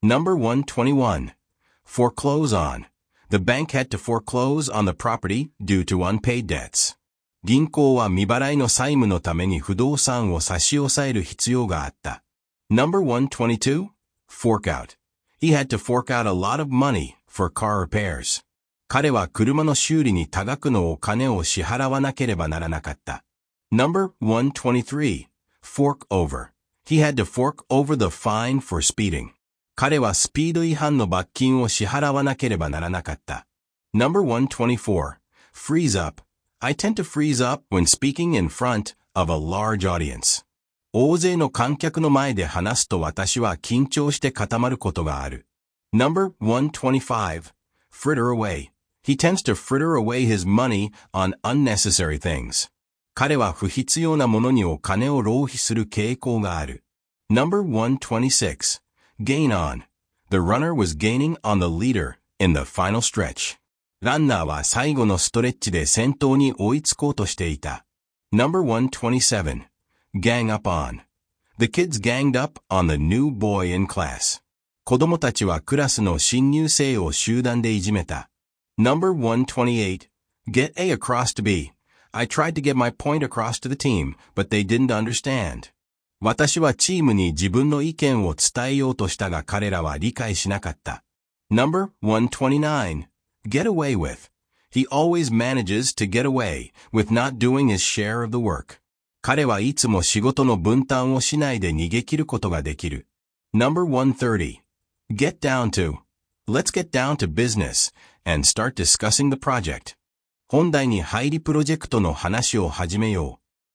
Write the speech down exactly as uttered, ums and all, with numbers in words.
Number one twenty-one. Foreclose on. The bank had to foreclose on the property due to unpaid debts. 銀行は未払いの債務のために不動産を差し押さえる必要があった。Number one twenty-two. Fork out. He had to fork out a lot of money for car repairs. 彼は車の修理に多額のお金を支払わなければならなかった。Number one twenty-three. Fork over. He had to fork over the fine for speeding. 彼はスピード違反の罰金を支払わなければならなかった。Number one twenty-four. Freeze up. I tend to freeze up when speaking in front of a large audience. 大勢の観客の前で話すと私は緊張して固まることがある。Number one twenty-five. Fritter away. He tends to fritter away his money on unnecessary things. 彼は不必要なものにお金を浪費する傾向がある。Number one twenty-six. Gain on. The runner was gaining on the leader in the final stretch. ランナーは最後のストレッチで先頭に追いつこうとしていた。Number one twenty-seven. Gang up on. The kids ganged up on the new boy in class. 子供たちはクラスの新入生を集団でいじめた。Number one twenty-eight. Get A across to B. I tried to get my point across to the team, but they didn't understand. 私はチームに自分の意見を伝えようとしたが彼らは理解しなかった。Number one twenty-nine. Get away with. He always manages to get away with not doing his share of the work. 彼はいつも仕事の分担をしないで逃げ切ることができる。Number one thirty. Get down to. Let's get down to business and start discussing the project. 本題に入りプロジェクトの話を始めよう。